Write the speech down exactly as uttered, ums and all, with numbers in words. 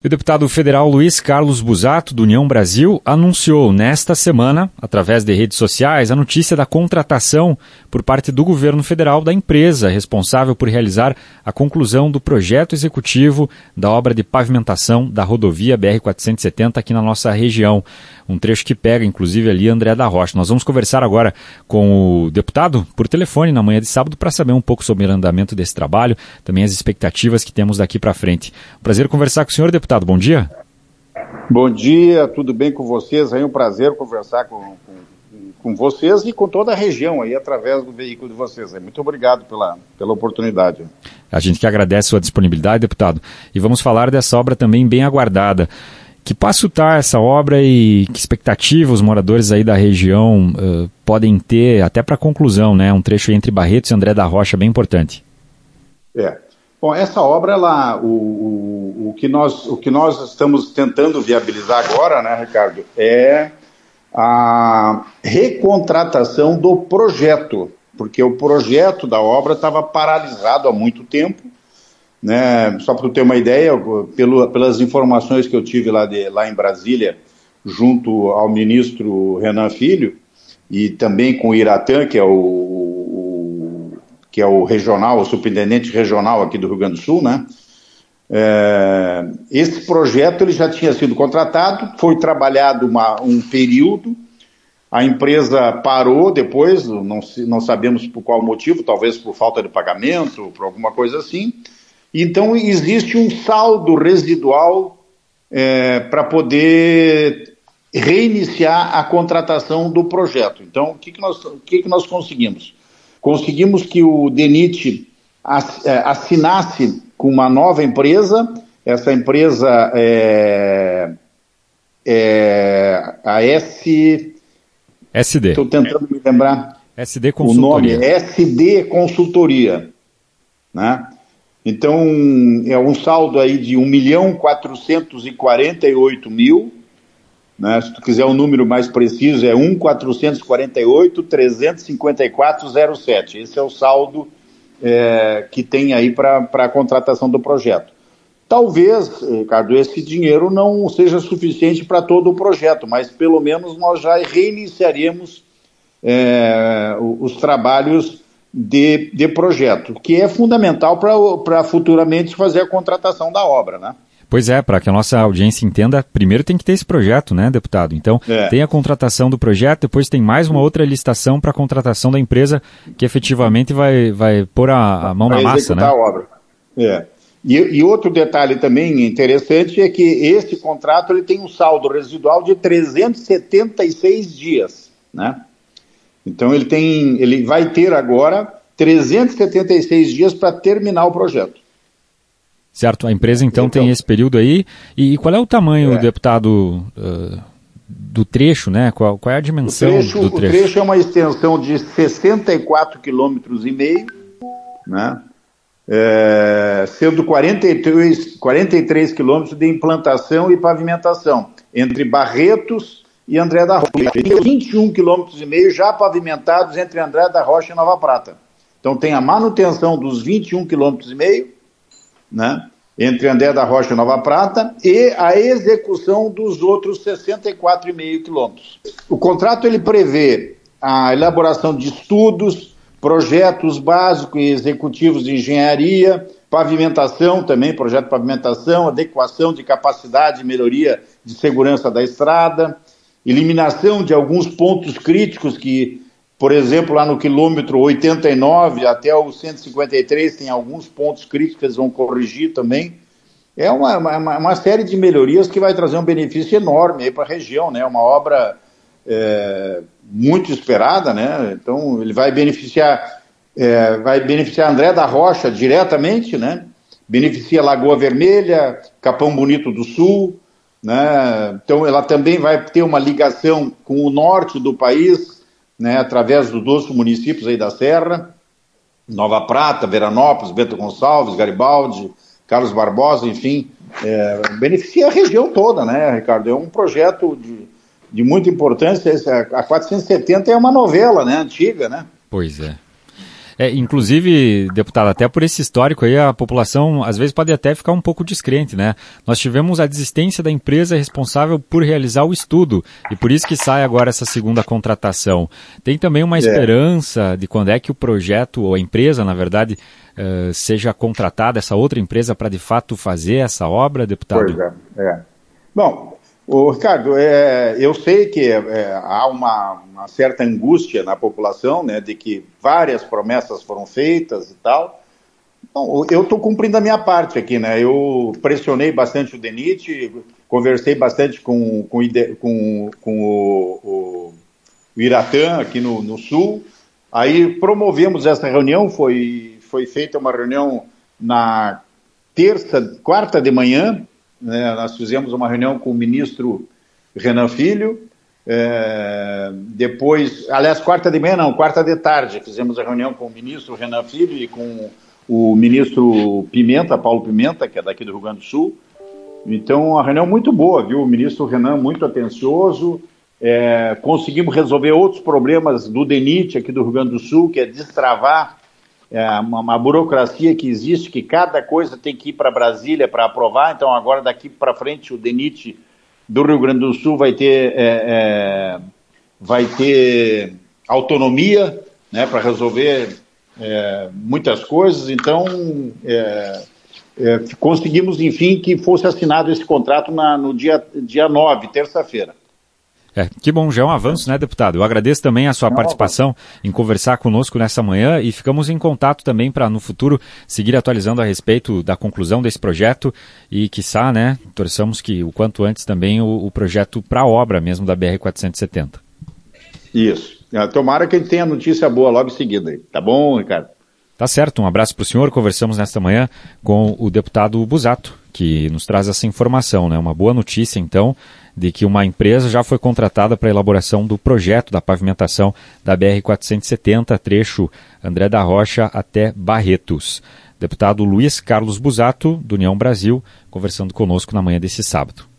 O deputado federal Luiz Carlos Busato, do União Brasil, anunciou nesta semana, através de redes sociais, a notícia da contratação por parte do governo federal da empresa responsável por realizar a conclusão do projeto executivo da obra de pavimentação da rodovia B R quatrocentos e setenta aqui na nossa região. Um trecho que pega, inclusive, ali André da Rocha. Nós vamos conversar agora com o deputado por telefone na manhã de sábado para saber um pouco sobre o andamento desse trabalho, também as expectativas que temos daqui para frente. Prazer conversar com o senhor, deputado. Bom dia. Bom dia, tudo bem com vocês? É um prazer conversar com, com, com vocês e com toda a região aí, através do veículo de vocês. Muito obrigado pela, pela oportunidade. A gente que agradece a sua disponibilidade, deputado. E vamos falar dessa obra também bem aguardada. Que passo está essa obra e que expectativa os moradores aí da região uh, podem ter até para a conclusão, né? Um trecho entre Barretos e André da Rocha bem importante. É. Bom, essa obra, ela, o, o, o, que nós, o que nós estamos tentando viabilizar agora, né, Ricardo, é a recontratação do projeto, porque o projeto da obra estava paralisado há muito tempo, né? Só para tu ter uma ideia, pelo, pelas informações que eu tive lá, de, lá em Brasília, junto ao ministro Renan Filho, e também com o Iratã, que é o, que é o regional, o superintendente regional aqui do Rio Grande do Sul, né? É, esse projeto ele já tinha sido contratado, foi trabalhado uma, um período, a empresa parou depois, não, não sabemos por qual motivo, talvez por falta de pagamento, por alguma coisa assim. Então existe um saldo residual é, para poder reiniciar a contratação do projeto. Então o que, que, nós, o que, que nós conseguimos? Conseguimos que o DENIT assinasse com uma nova empresa, essa empresa é, é a S... SD. Estou tentando me lembrar. S D Consultoria. O nome é S D Consultoria, né? Então, é um saldo aí de um milhão quatrocentos e quarenta e oito mil, né? Se tu quiser um número mais preciso, é um milhão quatrocentos e quarenta e oito mil trezentos e cinquenta e quatro reais e zero sete. Esse é o saldo é, que tem aí para a contratação do projeto. Talvez, Ricardo, esse dinheiro não seja suficiente para todo o projeto, mas pelo menos nós já reiniciaremos é, os trabalhos De, de projeto, que é fundamental para futuramente fazer a contratação da obra, né? Pois é, para que a nossa audiência entenda, primeiro tem que ter esse projeto, né, deputado? Então, é. tem a contratação do projeto, depois tem mais uma outra licitação para a contratação da empresa que efetivamente vai, vai pôr a, a mão na massa, né? A obra. É. E, e outro detalhe também interessante é que esse contrato ele tem um saldo residual de trezentos e setenta e seis dias, né? Então ele, tem, ele vai ter agora trezentos e setenta e seis dias para terminar o projeto. Certo, a empresa então, então tem esse período aí. E qual é o tamanho, é. deputado, uh, do trecho, né? Qual, qual é a dimensão o trecho, do trecho? O trecho é uma extensão de sessenta e quatro quilômetros e meio, né? É, sendo quarenta e três, quarenta e três quilômetros de implantação e pavimentação, entre Barretos e André da Rocha. Tem vinte e um quilômetros e meio já pavimentados entre André da Rocha e Nova Prata. Então tem a manutenção dos vinte e um quilômetros e meio, né, entre André da Rocha e Nova Prata, e a execução dos outros sessenta e quatro vírgula cinco quilômetros. O contrato ele prevê a elaboração de estudos, projetos básicos e executivos de engenharia, pavimentação também, projeto de pavimentação, adequação de capacidade e melhoria de segurança da estrada, eliminação de alguns pontos críticos que, por exemplo, lá no quilômetro oitenta e nove até o cento e cinquenta e três tem alguns pontos críticos que eles vão corrigir também. É uma, uma, uma série de melhorias que vai trazer um benefício enorme para a região, né? Uma obra é, muito esperada, né? Então ele vai beneficiar, é, vai beneficiar André da Rocha diretamente, né? Beneficia Lagoa Vermelha, Capão Bonito do Sul, né? Então ela também vai ter uma ligação com o norte do país, né, através dos dois municípios aí da Serra, Nova Prata, Veranópolis, Bento Gonçalves, Garibaldi, Carlos Barbosa, enfim, é, beneficia a região toda, né, Ricardo? É um projeto de, de muita importância. A quatrocentos e setenta é uma novela, né, antiga, né? Pois é. É, inclusive, deputado, até por esse histórico aí, a população às vezes pode até ficar um pouco descrente, né? Nós tivemos a desistência da empresa responsável por realizar o estudo e por isso que sai agora essa segunda contratação. Tem também uma é. esperança de quando é que o projeto, ou a empresa, na verdade, uh, seja contratada, essa outra empresa, para de fato fazer essa obra, deputado? Pois é, é. Bom, o Ricardo, é, eu sei que é, há uma, uma certa angústia na população, né, de que várias promessas foram feitas e tal. Bom, eu estou cumprindo a minha parte aqui, né? Eu pressionei bastante o DENIT, conversei bastante com, com, com, com o, o, o Iratã aqui no, no Sul. Aí promovemos essa reunião, foi, foi feita uma reunião na terça, quarta de manhã. É, nós fizemos uma reunião com o ministro Renan Filho, é, depois, aliás, quarta de manhã não, quarta de tarde, fizemos a reunião com o ministro Renan Filho e com o ministro Pimenta, Paulo Pimenta, que é daqui do Rio Grande do Sul. Então, uma reunião muito boa, viu? O ministro Renan muito atencioso, é, conseguimos resolver outros problemas do DENIT aqui do Rio Grande do Sul, que é destravar É uma, uma burocracia que existe, que cada coisa tem que ir para Brasília para aprovar. Então, agora, daqui para frente, o DENIT do Rio Grande do Sul vai ter, é, é, vai ter autonomia, né, para resolver é, muitas coisas. Então, é, é, conseguimos, enfim, que fosse assinado esse contrato na, no dia, dia nove, terça-feira. É, que bom, já é um avanço, né, deputado? Eu agradeço também a sua Não, participação em conversar conosco nessa manhã e ficamos em contato também para, no futuro, seguir atualizando a respeito da conclusão desse projeto e, quiçá, né, torçamos que o quanto antes também o, o projeto para a obra mesmo da B R quatrocentos e setenta. Isso. Tomara que a gente tenha notícia boa logo em seguida. Tá bom, Ricardo? Tá certo, um abraço para o senhor. Conversamos nesta manhã com o deputado Busato, que nos traz essa informação, né? Uma boa notícia, então, de que uma empresa já foi contratada para a elaboração do projeto da pavimentação da B R quatrocentos e setenta, trecho André da Rocha até Barretos. Deputado Luiz Carlos Busato, do União Brasil, conversando conosco na manhã desse sábado.